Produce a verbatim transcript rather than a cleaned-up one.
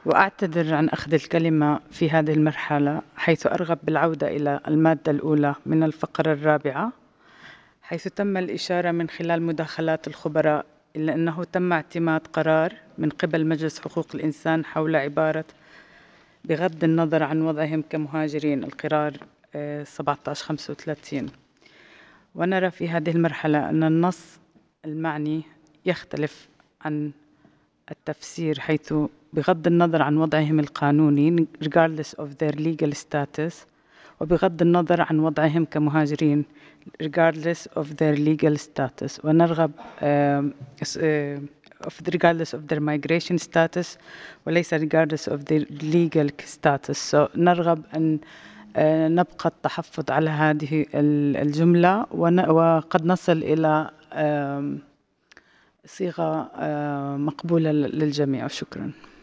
وأعتذر عن أخذ الكلمة في هذه المرحلة، حيث أرغب بالعودة إلى المادة الأولى من الفقرة الرابعة، حيث تم الإشارة من خلال مداخلات الخبراء إلا أنه تم اعتماد قرار من قبل مجلس حقوق الإنسان حول عبارة بغض النظر عن وضعهم كمهاجرين، القرار سبعة عشر خمسة وثلاثين. ونرى في هذه المرحلة أن النص المعني يختلف عن التفسير، حيث بغض النظر عن وضعهم القانوني regardless of their legal status، وبغض النظر عن وضعهم كمهاجرين regardless of their legal status. ونرغب uh, uh, of regardless of their migration status وليس regardless of their legal status. so نرغب أن uh, نبقى التحفظ على هذه الجملة، وقد نصل إلى uh, صيغة مقبولة للجميع. شكرا.